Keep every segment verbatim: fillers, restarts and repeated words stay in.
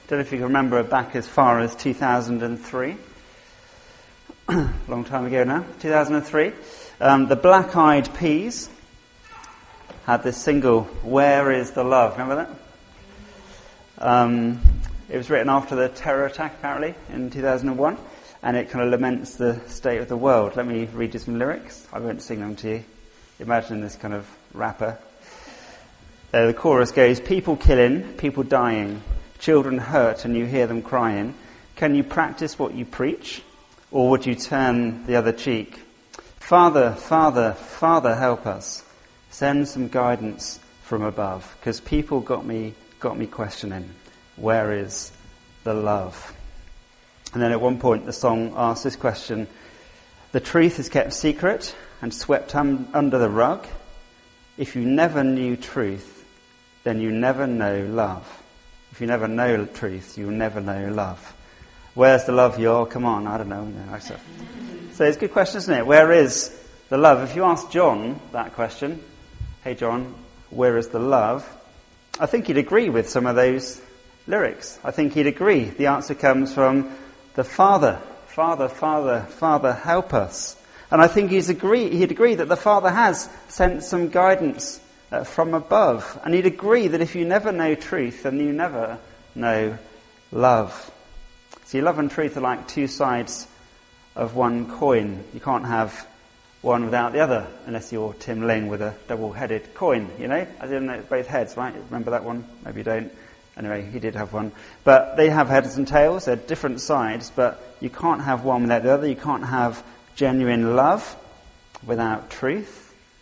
Don't know if you can remember back as far as two thousand three. Long time ago now. two thousand three. Um, the Black Eyed Peas had this single, Where is the Love? Remember that? Um, it was written after the terror attack, apparently, in two thousand one. And it kind of laments the state of the world. Let me read you some lyrics. I won't sing them to you. Imagine this kind of rapper. Uh, the chorus goes, people killing, people dying, children hurt and you hear them crying. Can you practice what you preach? Or would you turn the other cheek? Father, Father, Father, help us. Send some guidance from above. Because people got me, got me questioning, where is the love? And then at one point the song asks this question, the truth is kept secret and swept un- under the rug. If you never knew truth, then you never know love. If you never know truth, you'll never know love. Where's the love, y'all? Come on, I don't know. So it's a good question, isn't it? Where is the love? If you ask John that question, hey John, where is the love? I think he'd agree with some of those lyrics. I think he'd agree. The answer comes from the Father. Father, Father, Father, help us. And I think he's agree, he'd agree that the Father has sent some guidance uh, from above. And he'd agree that if you never know truth, then you never know love. See, love and truth are like two sides of one coin. You can't have one without the other, unless you're Tim Ling with a double-headed coin, you know? As in both heads, right? Remember that one? Maybe you don't. Anyway, he did have one. But they have heads and tails. They're different sides, but you can't have one without the other. You can't have genuine love without truth.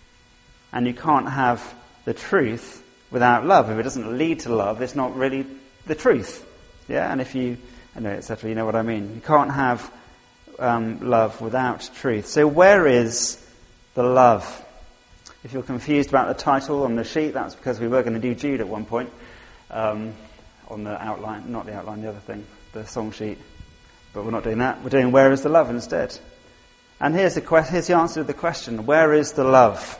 And you can't have the truth without love. If it doesn't lead to love, it's not really the truth. Yeah, and if you, I know, et cetera, you know what I mean. You can't have um, love without truth. So where is the love? If you're confused about the title on the sheet, that's because we were going to do Jude at one point. Um, on the outline, not the outline, the other thing, the song sheet. But we're not doing that. We're doing Where is the Love instead. And here's the, que- here's the answer to the question, where is the love?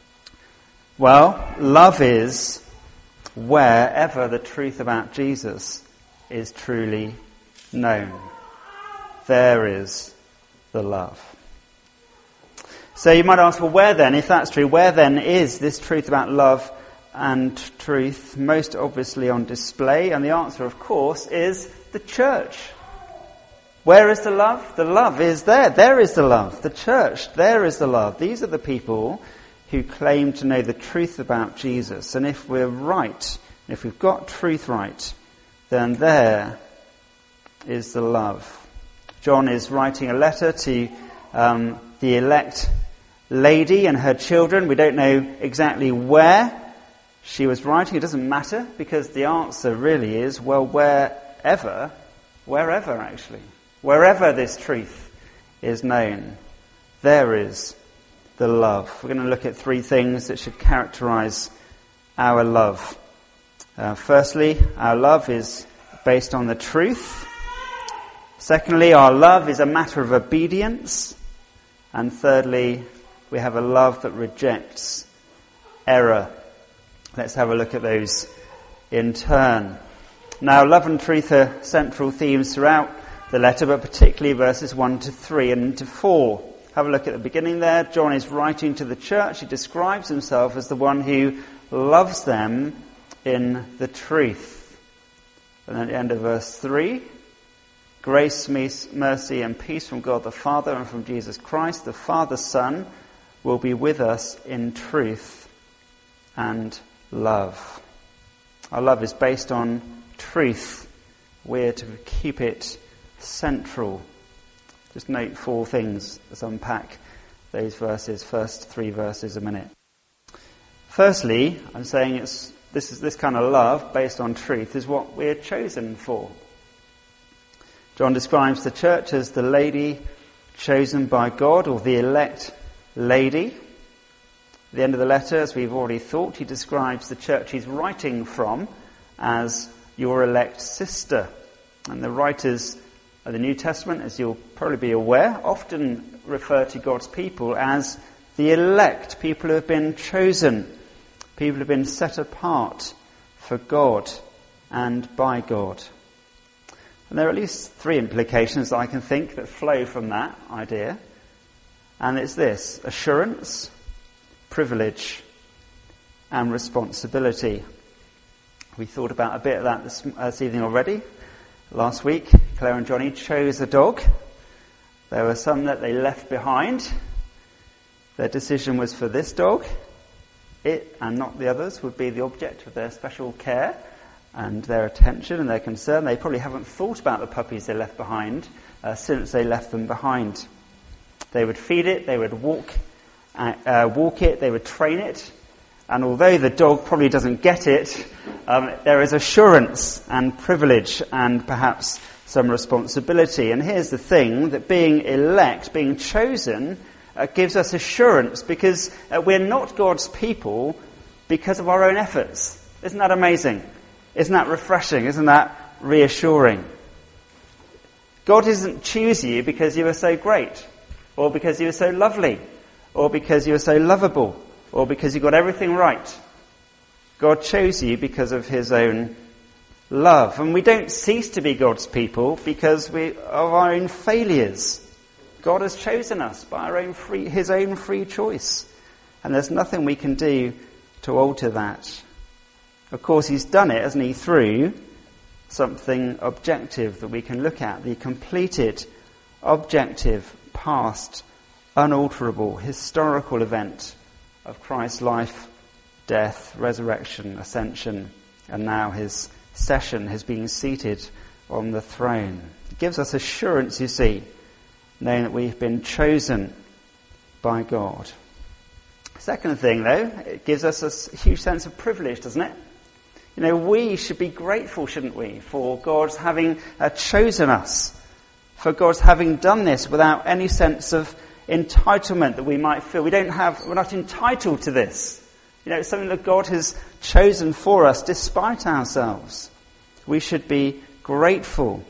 Well, love is wherever the truth about Jesus is truly known. There is the love. So you might ask, well, where then, if that's true, where then is this truth about love and truth most obviously on display? And the answer, of course, is the church. Where is the love? The love is there. There is the love. The church, there is the love. These are the people who claim to know the truth about Jesus. And if we're right, if we've got truth right, then there is the love. John is writing a letter to um, the elect lady and her children. We don't know exactly where she was writing. It doesn't matter, because the answer really is, well, wherever, wherever actually, wherever this truth is known, there is the love. We're going to look at three things that should characterize our love. Uh, firstly, our love is based on the truth. Secondly, our love is a matter of obedience. And thirdly, we have a love that rejects error. Let's have a look at those in turn. Now, love and truth are central themes throughout the letter, but particularly verses one to three and to four. Have a look at the beginning there. John is writing to the church. He describes himself as the one who loves them in the truth. And then at the end of verse three, grace, mercy and peace from God the Father and from Jesus Christ, the Father Son, will be with us in truth and love. Our love is based on truth. We're to keep it central. Just note four things. Let's unpack those verses, first three verses a minute. Firstly, I'm saying it's this is this kind of love based on truth is what we're chosen for. John describes the church as the lady chosen by God, or the elect lady. At the end of the letter, as we've already thought, he describes the church he's writing from as your elect sister. And the writers of the New Testament, as you'll probably be aware, often refer to God's people as the elect, people who have been chosen, people who have been set apart for God and by God. And there are at least three implications that I can think that flow from that idea. And it's this: assurance, privilege, and responsibility. We thought about a bit of that this, uh, this evening already. Last week, Claire and Johnny chose a dog. There were some that they left behind. Their decision was for this dog. It, and not the others, would be the object of their special care and their attention and their concern. They probably haven't thought about the puppies they left behind uh, since they left them behind. They would feed it, they would walk, uh, uh, walk it, they would train it. And although the dog probably doesn't get it, um, there is assurance and privilege and perhaps some responsibility. And here's the thing, that being elect, being chosen, uh, gives us assurance, because uh, we're not God's people because of our own efforts. Isn't that amazing? Isn't that refreshing? Isn't that reassuring? God doesn't choose you because you are so great, or because you are so lovely, or because you are so lovable, or because you got everything right. God chose you because of his own love. And we don't cease to be God's people because we of our own failures. God has chosen us by our own free, his own free choice. And there's nothing we can do to alter that. Of course, he's done it, hasn't he, through something objective that we can look at. The completed, objective, past, unalterable, historical event of Christ's life, death, resurrection, ascension, and now his session, his being seated on the throne. It gives us assurance, you see, knowing that we've been chosen by God. Second thing, though, it gives us a huge sense of privilege, doesn't it? You know, we should be grateful, shouldn't we, for God's having uh, chosen us, for God's having done this without any sense of entitlement that we might feel. We don't have, we're not entitled to this. You know, it's something that God has chosen for us despite ourselves. We should be grateful.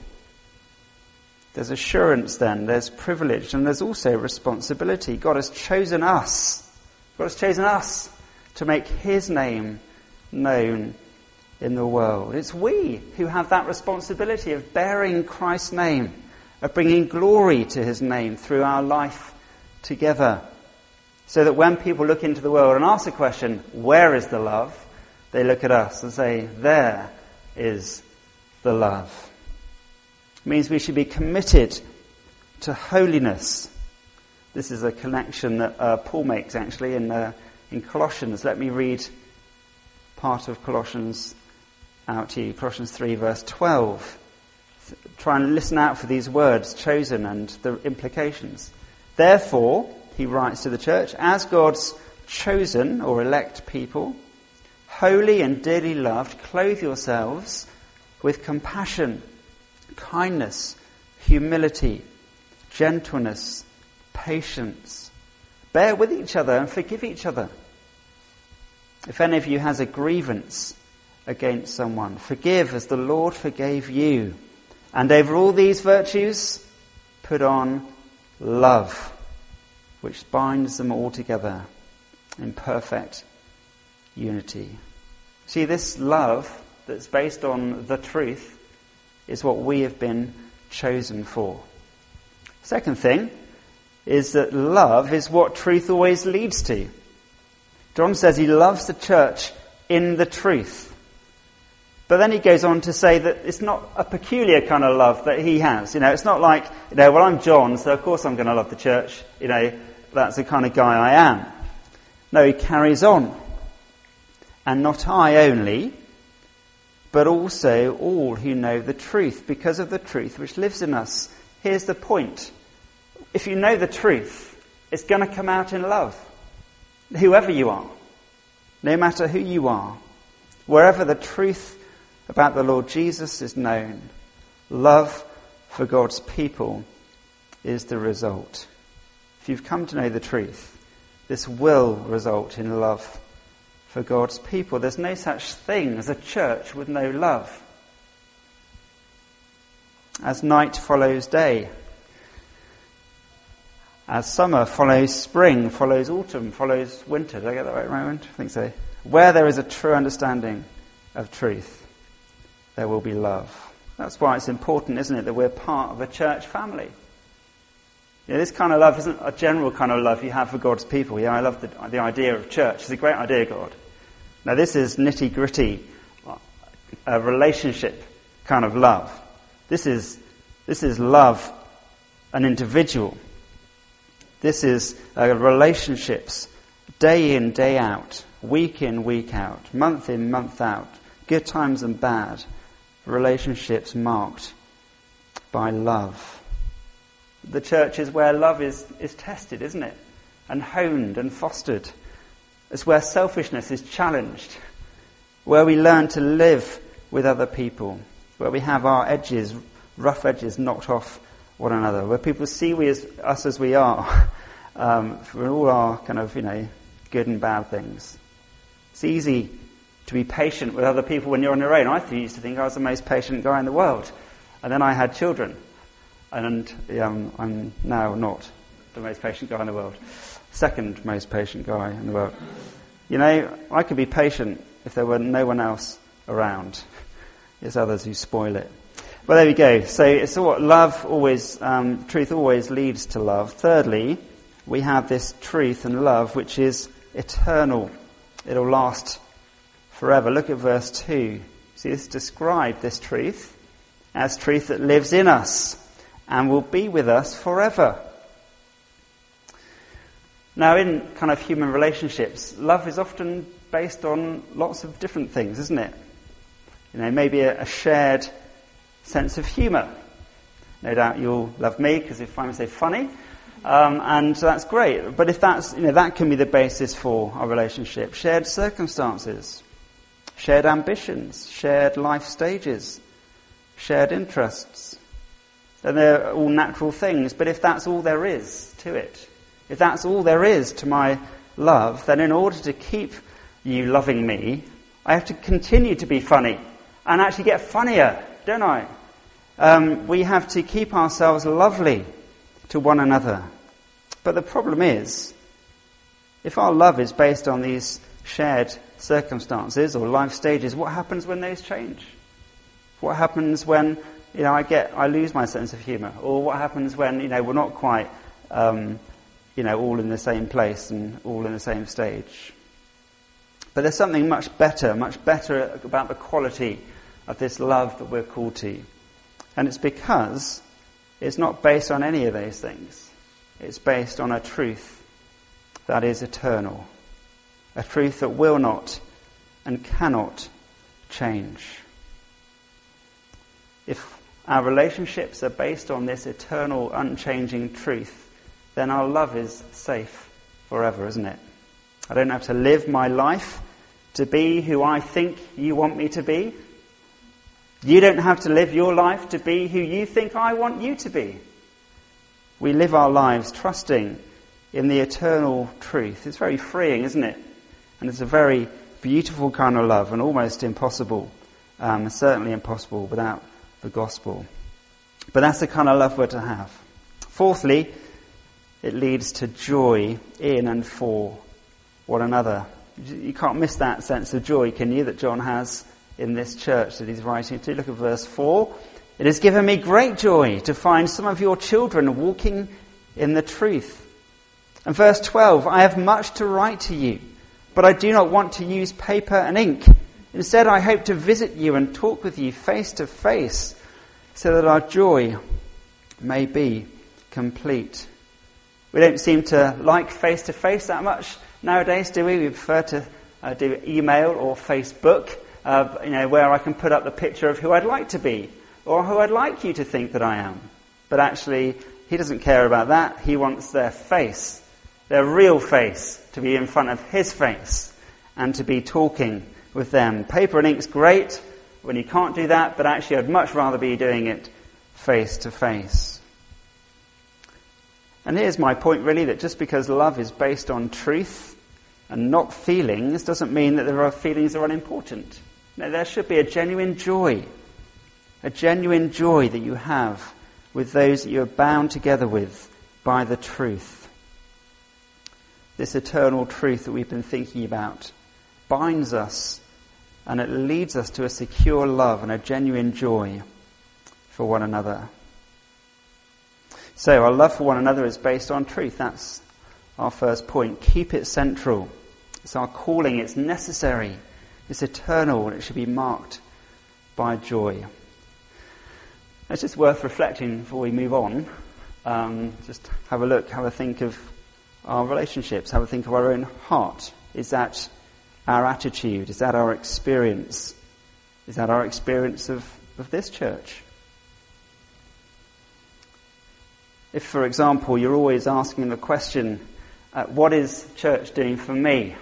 There's assurance then, there's privilege, and there's also responsibility. God has chosen us. God has chosen us to make his name known in the world. It's we who have that responsibility of bearing Christ's name, of bringing glory to his name through our life together. So that when people look into the world and ask the question, where is the love? They look at us and say, there is the love. It means we should be committed to holiness. This is a connection that uh, Paul makes actually in, uh, in Colossians. Let me read part of Colossians out to you. Colossians three verse twelve. Try and listen out for these words, chosen, and the implications. Therefore, he writes to the church, as God's chosen or elect people, holy and dearly loved, clothe yourselves with compassion, kindness, humility, gentleness, patience. Bear with each other and forgive each other. If any of you has a grievance against someone, forgive as the Lord forgave you. And over all these virtues, put on love, which binds them all together in perfect unity. See, this love that's based on the truth is what we have been chosen for. Second thing is that love is what truth always leads to. John says he loves the church in the truth. But then he goes on to say that it's not a peculiar kind of love that he has. You know, it's not like, you know, well, I'm John, so of course I'm going to love the church. You know, that's the kind of guy I am. No, he carries on. And not I only, but also all who know the truth, because of the truth which lives in us. Here's the point. If you know the truth, it's going to come out in love. Whoever you are, no matter who you are, wherever the truth about the Lord Jesus is known, love for God's people is the result. If you've come to know the truth, this will result in love for God's people. There's no such thing as a church with no love. As night follows day, as summer follows spring, follows autumn, follows winter. Did I get that right, Raymond? I think so. Where there is a true understanding of truth, there will be love. That's why it's important, isn't it, that we're part of a church family. You know, this kind of love isn't a general kind of love you have for God's people. Yeah, I love the, the idea of church. It's a great idea, God. Now, this is nitty-gritty, a relationship kind of love. This is this is love an individual. This is uh, relationships, day in, day out, week in, week out, month in, month out, good times and bad, relationships marked by love. The church is where love is, is tested, isn't it? And honed and fostered. It's where selfishness is challenged, where we learn to live with other people, where we have our edges, rough edges knocked off one another, where people see we as, us as we are, um, for all our kind of, you know, good and bad things. It's easy to be patient with other people when you're on your own. I used to think I was the most patient guy in the world. And then I had children. And um, I'm now not the most patient guy in the world. Second most patient guy in the world. You know, I could be patient if there were no one else around. It's others who spoil it. Well, there we go. So it's what love always, um, truth always leads to love. Thirdly, we have this truth and love which is eternal. It'll last forever. Look at verse two. See, this describes this truth as truth that lives in us and will be with us forever. Now, in kind of human relationships, love is often based on lots of different things, isn't it? You know, maybe a, a shared sense of humour. No doubt you'll love me because if I'm so funny, um, and that's great. But if that's, you know, that can be the basis for our relationship. Shared circumstances, shared ambitions, shared life stages, shared interests. And they're all natural things. But if that's all there is to it, if that's all there is to my love, then in order to keep you loving me, I have to continue to be funny and actually get funnier, don't I? Um, we have to keep ourselves lovely to one another. But the problem is, if our love is based on these shared circumstances or life stages, what happens when those change? What happens when, you know, I get, I lose my sense of humour? Or what happens when, you know, we're not quite, um, you know, all in the same place and all in the same stage? But there's something much better, much better about the quality of this love that we're called to. And it's because it's not based on any of those things. It's based on a truth that is eternal. A truth that will not and cannot change. If our relationships are based on this eternal, unchanging truth, then our love is safe forever, isn't it? I don't have to live my life to be who I think you want me to be. You don't have to live your life to be who you think I want you to be. We live our lives trusting in the eternal truth. It's very freeing, isn't it? And it's a very beautiful kind of love and almost impossible, um, certainly impossible without the gospel. But that's the kind of love we're to have. Fourthly, it leads to joy in and for one another. You can't miss that sense of joy, can you, that John has in this church that he's writing to. Look at verse four. It has given me great joy to find some of your children walking in the truth. And verse twelve, I have much to write to you, but I do not want to use paper and ink. Instead, I hope to visit you and talk with you face to face so that our joy may be complete. We don't seem to like face to face that much nowadays, do we? We prefer to uh, do email or Facebook, uh, you know, where I can put up the picture of who I'd like to be or who I'd like you to think that I am. But actually, he doesn't care about that. He wants their face, their real face, to be in front of his face and to be talking with them. Paper and ink's great when you can't do that, but actually I'd much rather be doing it face to face. And here's my point, really, that just because love is based on truth and not feelings doesn't mean that there are feelings that are unimportant. No, there should be a genuine joy, a genuine joy that you have with those that you are bound together with by the truth. This eternal truth that we've been thinking about binds us and it leads us to a secure love and a genuine joy. for one another. So our love for one another is based on truth. That's our first point. Keep it central. It's our calling. It's necessary. It's eternal, and it should be marked by joy. It's just worth reflecting before we move on. Um, just have a look, have a think of our relationships, have a think of our own heart. Is that our attitude? Is that our experience? Is that our experience of, of this church? If, for example, you're always asking the question, uh, what is church doing for me?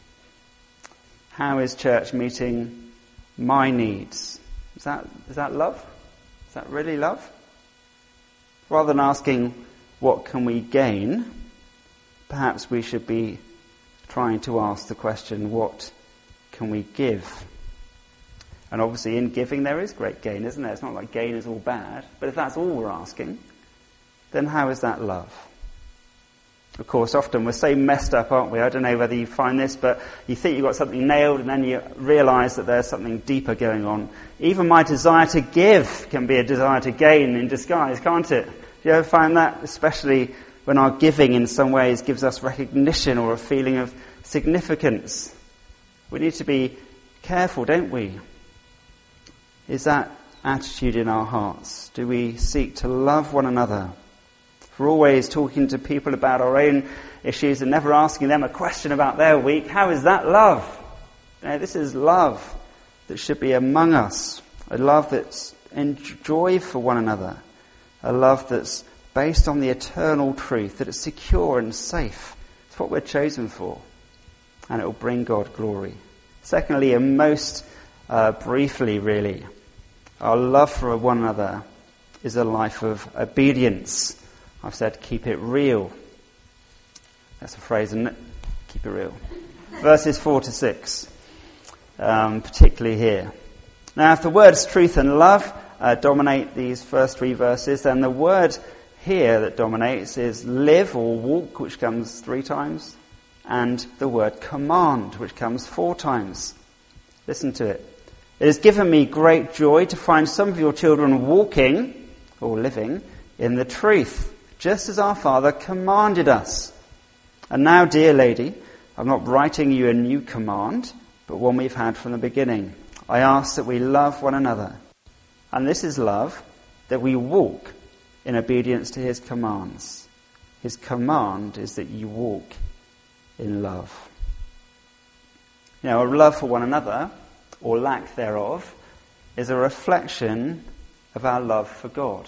How is church meeting my needs? Is that is that love? Is that really love? Rather than asking, what can we gain? Perhaps we should be trying to ask the question, what can we give? And obviously in giving there is great gain, isn't there? It's not like gain is all bad. But if that's all we're asking, then how is that love? Of course, often we're so messed up, aren't we? I don't know whether you find this, but you think you've got something nailed and then you realise that there's something deeper going on. Even my desire to give can be a desire to gain in disguise, can't it? Do you ever find that? Especially when our giving in some ways gives us recognition or a feeling of significance. We need to be careful, don't we? Is that attitude in our hearts? Do we seek to love one another? We're always talking to people about our own issues and never asking them a question about their week. How is that love? You know, this is love that should be among us. A love that's in joy for one another. A love that's based on the eternal truth, that it's secure and safe. It's what we're chosen for. And it will bring God glory. Secondly, and most uh, briefly really, our love for one another is a life of obedience. I've said keep it real. That's a phrase, isn't it? Keep it real. Verses four to six, um, particularly here. Now, if the words truth and love uh, dominate these first three verses, then the word here that dominates is live or walk, which comes three times, and the word command, which comes four times. Listen to it. It has given me great joy to find some of your children walking, or living, in the truth, just as our Father commanded us. And now, dear lady, I'm not writing you a new command, but one we've had from the beginning. I ask that we love one another. And this is love, that we walk in obedience to his commands. His command is that you walk in love. You know, a love for one another, or lack thereof, is a reflection of our love for God.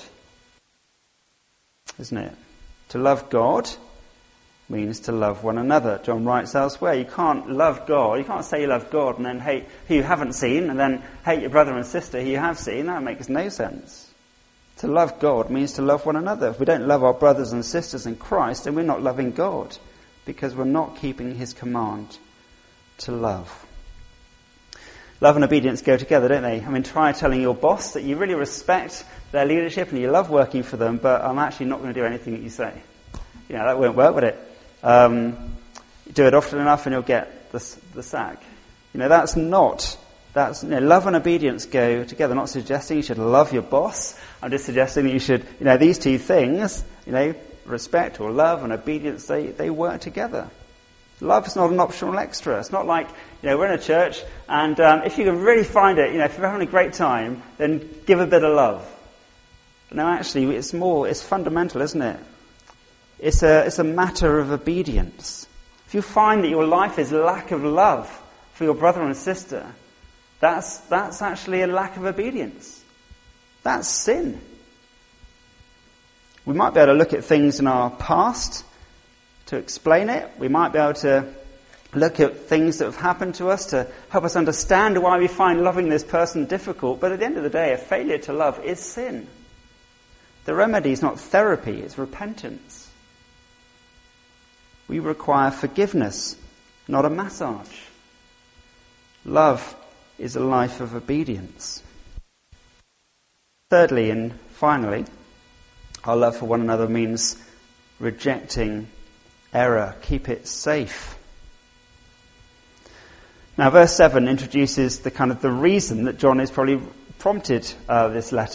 Isn't it? To love God means to love one another. John writes elsewhere, you can't love God, you can't say you love God and then hate who you haven't seen, and then hate your brother and sister who you have seen. That makes no sense. To love God means to love one another. If we don't love our brothers and sisters in Christ, then we're not loving God, because we're not keeping his command to love. Love and obedience go together, don't they? I mean, try telling your boss that you really respect their leadership and you love working for them, but I'm actually not going to do anything that you say. You know, that won't work, would it? Um, do it often enough and you'll get the, the sack. You know, that's not, that's, you know, love and obedience go together. I'm not suggesting you should love your boss. I'm just suggesting that you should, you know, these two things, you know, respect or love and obedience, they, they work together. Love is not an optional extra. It's not like, you know, we're in a church and um, if you can really find it, you know, if you're having a great time, then give a bit of love. No, actually, it's more, it's fundamental, isn't it? It's a, it's a matter of obedience. If you find that your life is lack of love for your brother and sister, that's, that's actually a lack of obedience. That's sin. We might be able to look at things in our past to explain it. We might be able to look at things that have happened to us to help us understand why we find loving this person difficult. But at the end of the day, a failure to love is sin. The remedy is not therapy, it's repentance. We require forgiveness, not a massage. Love is a life of obedience. Thirdly and finally, our love for one another means rejecting error. Keep it safe. Now, verse seven introduces the kind of the reason that John is probably prompted uh, this letter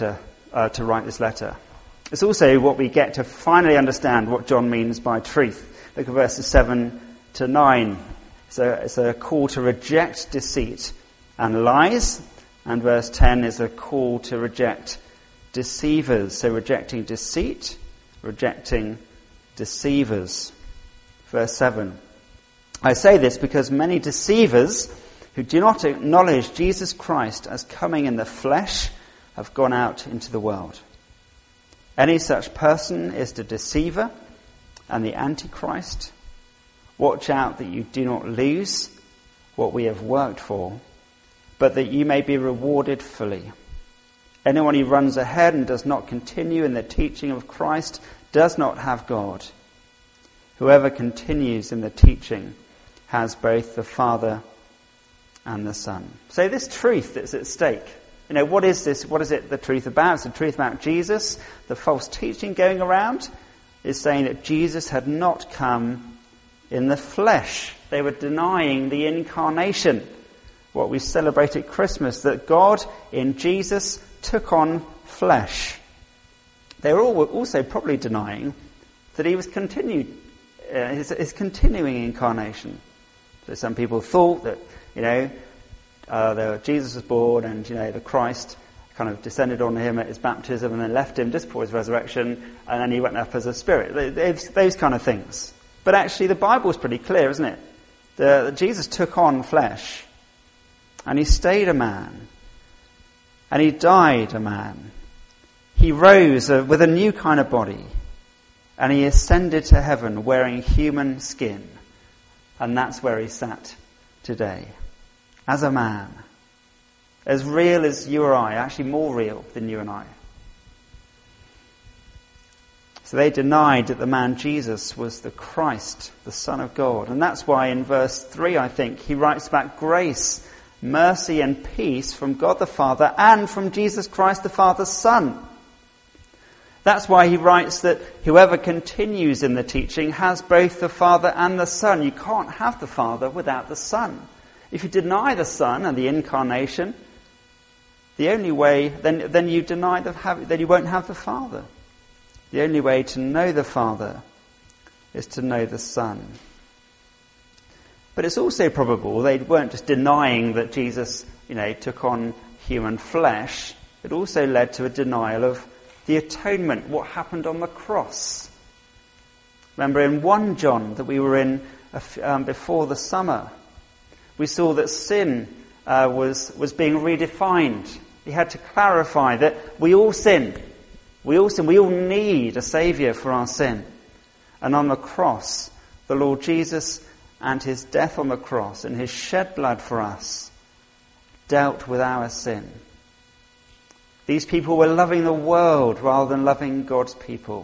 uh, to write this letter. It's also what we get to finally understand what John means by truth. Look at verses seven to nine. So it's a call to reject deceit and lies, and verse ten is a call to reject deceivers. So rejecting deceit, rejecting deceivers. Verse seven. I say this because many deceivers who do not acknowledge Jesus Christ as coming in the flesh have gone out into the world. Any such person is the deceiver and the Antichrist. Watch out that you do not lose what we have worked for, but that you may be rewarded fully. Anyone who runs ahead and does not continue in the teaching of Christ does not have God. Whoever continues in the teaching has both the Father and the Son. So this truth that's at stake, you know, what is this? What is it the truth about? It's the truth about Jesus. The false teaching going around is saying that Jesus had not come in the flesh. They were denying the incarnation, what we celebrate at Christmas, that God in Jesus took on flesh. They were all also probably denying that he was continued, uh, his, his continuing incarnation. So some people thought that, you know, uh, the, Jesus was born and, you know, the Christ kind of descended on him at his baptism and then left him just before his resurrection, and then he went up as a spirit. Those, those kind of things. But actually the Bible's pretty clear, isn't it? The, that Jesus took on flesh, and he stayed a man, and he died a man. He rose uh, with a new kind of body, and he ascended to heaven wearing human skin. And that's where he sat today, as a man, as real as you or I, actually more real than you and I. So they denied that the man Jesus was the Christ, the Son of God. And that's why in verse three, I think, he writes about grace, mercy and peace from God the Father and from Jesus Christ the Father's Son. That's why he writes that whoever continues in the teaching has both the Father and the Son. You can't have the Father without the Son. If you deny the Son and the incarnation, the only way, then, then you deny the, then you won't have the Father. The only way to know the Father is to know the Son. But it's also probable they weren't just denying that Jesus, you know, took on human flesh. It also led to a denial of the atonement, what happened on the cross. Remember in First John that we were in um, before the summer, we saw that sin uh, was was being redefined. He had to clarify that we all sin. We all sin. We all need a saviour for our sin. And on the cross, the Lord Jesus and his death on the cross and his shed blood for us dealt with our sin. These people were loving the world rather than loving God's people.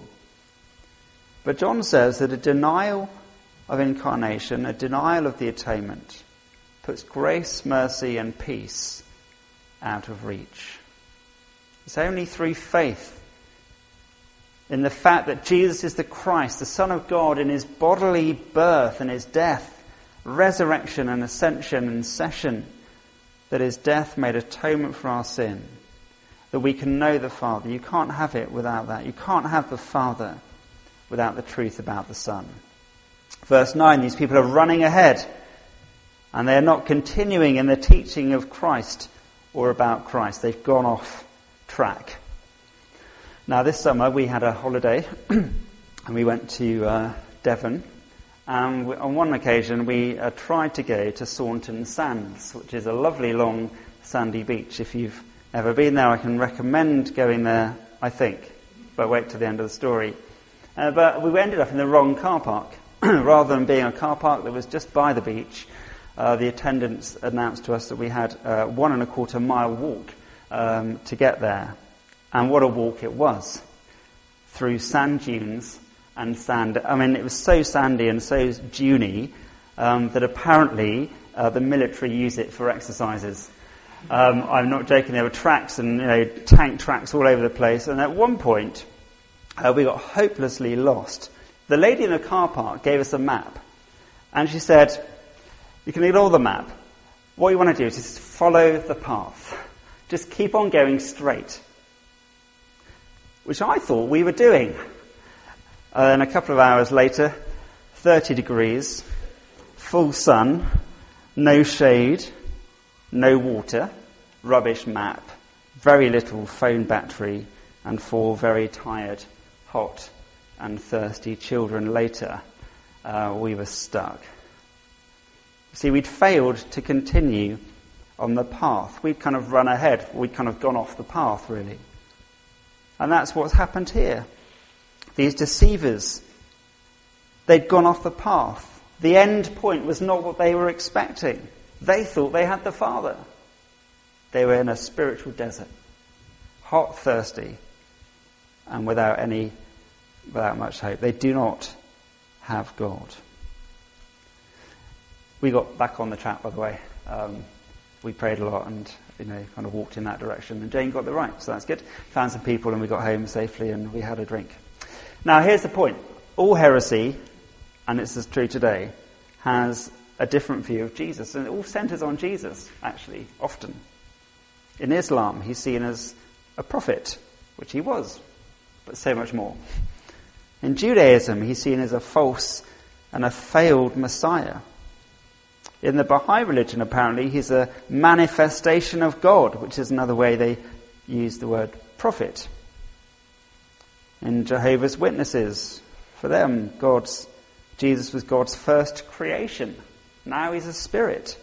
But John says that a denial of incarnation, a denial of the atonement, puts grace, mercy and peace out of reach. It's only through faith in the fact that Jesus is the Christ, the Son of God, in his bodily birth and his death, resurrection and ascension and session, that his death made atonement for our sin, that we can know the Father. You can't have it without that. You can't have the Father without the truth about the Son. Verse nine, these people are running ahead, and they are not continuing in the teaching of Christ or about Christ. They've gone off track. Now, this summer we had a holiday, and we went to uh, Devon, and we, on one occasion we uh, tried to go to Saunton Sands, which is a lovely long sandy beach. If you've ever been there, I can recommend going there, I think, but wait till the end of the story. Uh, but we ended up in the wrong car park. Rather than being a car park that was just by the beach, uh, the attendants announced to us that we had uh, one and a quarter mile walk um, to get there. And what a walk it was, through sand dunes and sand. I mean, it was so sandy and so duney um, that apparently uh, the military use it for exercises. Um, I'm not joking. There were tracks and, you know, tank tracks all over the place. And at one point, uh, we got hopelessly lost. The lady in the car park gave us a map, and she said, "You can ignore the map. What you want to do is just follow the path. Just keep on going straight." which I thought we were doing. And a couple of hours later, thirty degrees, full sun, no shade, no water, rubbish map, very little phone battery, and four very tired, hot and thirsty children later, uh, we were stuck. See, we'd failed to continue on the path. We'd kind of run ahead. We'd kind of gone off the path, really. And that's what's happened here. These deceivers, they'd gone off the path. The end point was not what they were expecting. They thought they had the Father. They were in a spiritual desert, hot, thirsty, and without any, without much hope. They do not have God. We got back on the track, by the way. Um, we prayed a lot and, you know, kind of walked in that direction. And Jane got the right, so that's good. Found some people and we got home safely and we had a drink. Now, here's the point. All heresy, and it's as true today, has a different view of Jesus. And it all centres on Jesus, actually, often. In Islam, he's seen as a prophet, which he was, but so much more. In Judaism, he's seen as a false and a failed Messiah. In the Baha'i religion, apparently, he's a manifestation of God, which is another way they use the word prophet. In Jehovah's Witnesses, for them, God's Jesus was God's first creation. Now he's a spirit.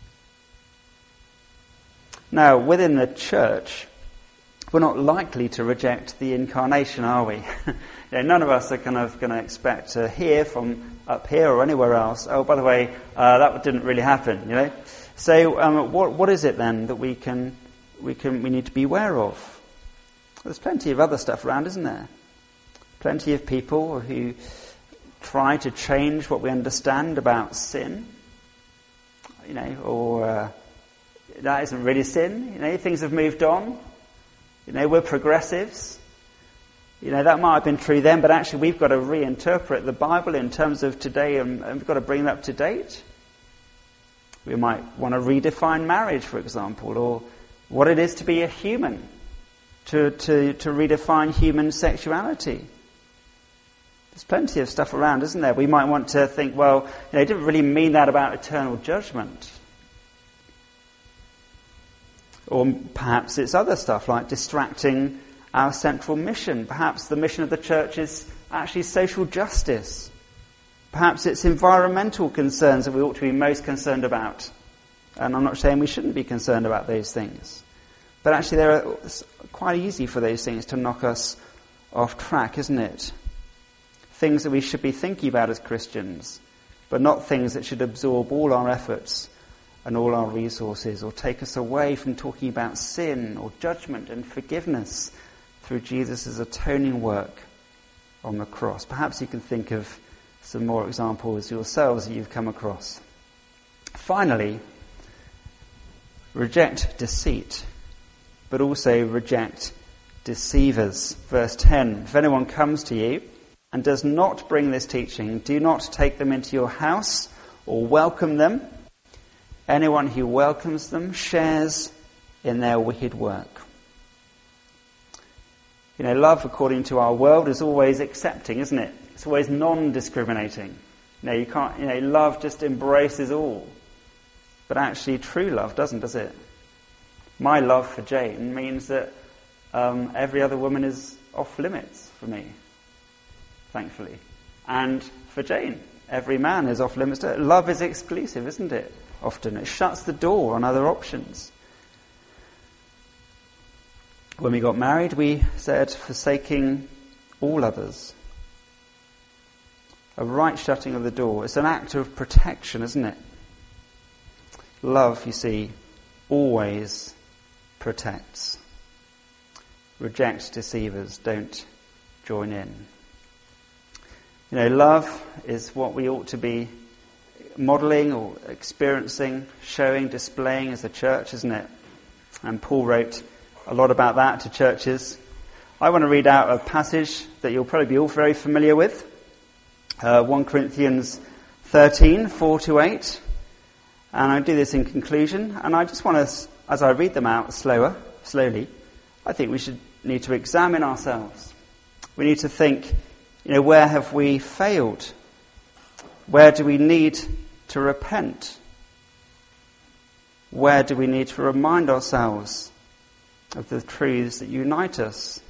Now, within the church, we're not likely to reject the incarnation, are we? You know, none of us are kind of going to expect to hear from up here or anywhere else, oh, by the way, uh, that didn't really happen, you know. So, um, what what is it then that we can we can we need to be aware of? There's plenty of other stuff around, isn't there? Plenty of people who try to change what we understand about sin, you know, or uh, that isn't really sin. You know, things have moved on. You know, we're progressives. You know, that might have been true then, but actually we've got to reinterpret the Bible in terms of today, and, and we've got to bring it up to date. We might want to redefine marriage, for example, or what it is to be a human, to, to, to redefine human sexuality. There's plenty of stuff around, isn't there? We might want to think, well, you know, it didn't really mean that about eternal judgment. Or perhaps it's other stuff like distracting our central mission. Perhaps the mission of the church is actually social justice. Perhaps it's environmental concerns that we ought to be most concerned about. And I'm not saying we shouldn't be concerned about those things. But actually they're quite easy for those things to knock us off track, isn't it? Things that we should be thinking about as Christians, but not things that should absorb all our efforts and all our resources, or take us away from talking about sin or judgment and forgiveness through Jesus' atoning work on the cross. Perhaps you can think of some more examples yourselves that you've come across. Finally, reject deceit, but also reject deceivers. Verse ten, if anyone comes to you and does not bring this teaching, do not take them into your house or welcome them. Anyone who welcomes them shares in their wicked work. You know, love, according to our world, is always accepting, isn't it? It's always non-discriminating. You know, you can't, you know, love just embraces all. But actually, true love doesn't, does it? My love for Jane means that um, every other woman is off limits for me, thankfully. And for Jane, every man is off limits to her. Love is exclusive, isn't it? Often it shuts the door on other options. When we got married, we said, forsaking all others. A right shutting of the door. It's an act of protection, isn't it? Love, you see, always protects. Reject deceivers, don't join in. You know, love is what we ought to be modelling or experiencing, showing, displaying as a church, isn't it? And Paul wrote a lot about that to churches. I want to read out a passage that you'll probably be all very familiar with. Uh, First Corinthians thirteen, four to eight. And I do this in conclusion. And I just want to, as I read them out slower, slowly, I think we should need to examine ourselves. We need to think, you know, where have we failed? Where do we need to repent? Where do we need to remind ourselves of the truths that unite us?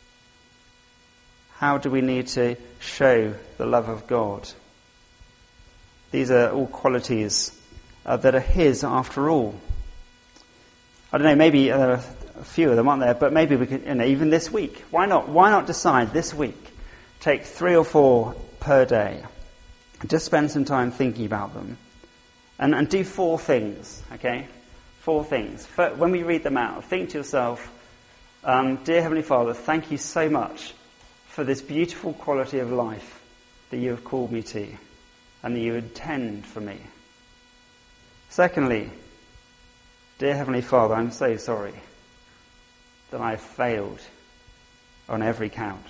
How do we need to show the love of God? These are all qualities uh, that are his after all. I don't know, maybe there are a few of them, aren't there? But maybe we could, you know, even this week. Why not? Why not decide this week, take three or four per day, and just spend some time thinking about them, and, and do four things, okay? Four things. For, when we read them out, think to yourself, um, dear Heavenly Father, thank you so much for this beautiful quality of life that you have called me to, and that you intend for me. Secondly, dear Heavenly Father, I'm so sorry that I have failed on every count.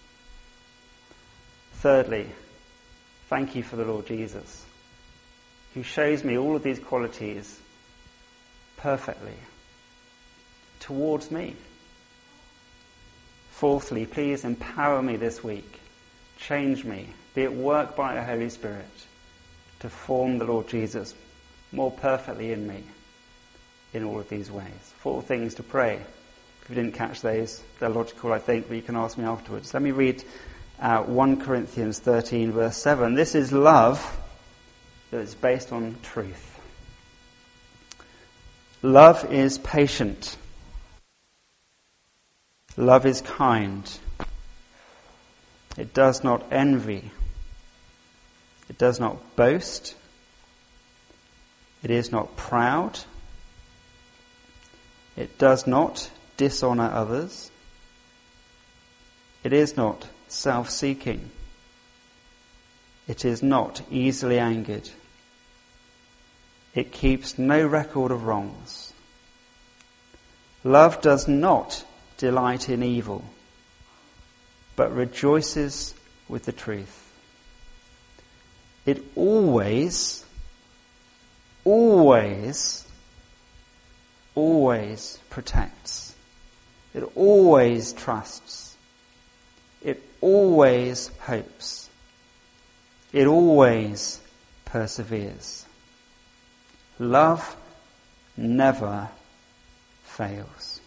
Thirdly, thank you for the Lord Jesus, who shows me all of these qualities perfectly towards me. Fourthly, please empower me this week. Change me. Be at work by the Holy Spirit to form the Lord Jesus more perfectly in me in all of these ways. Four things to pray. If you didn't catch those, they're logical, I think, but you can ask me afterwards. Let me read uh, First Corinthians thirteen, verse seven. This is love that is based on truth. Love is patient. Love is kind. It does not envy. It does not boast. It is not proud. It does not dishonor others. It is not self-seeking. It is not easily angered. It keeps no record of wrongs. Love does not delight in evil, but rejoices with the truth. It always, always, always protects. It always trusts. It always hopes. It always perseveres. Love never fails.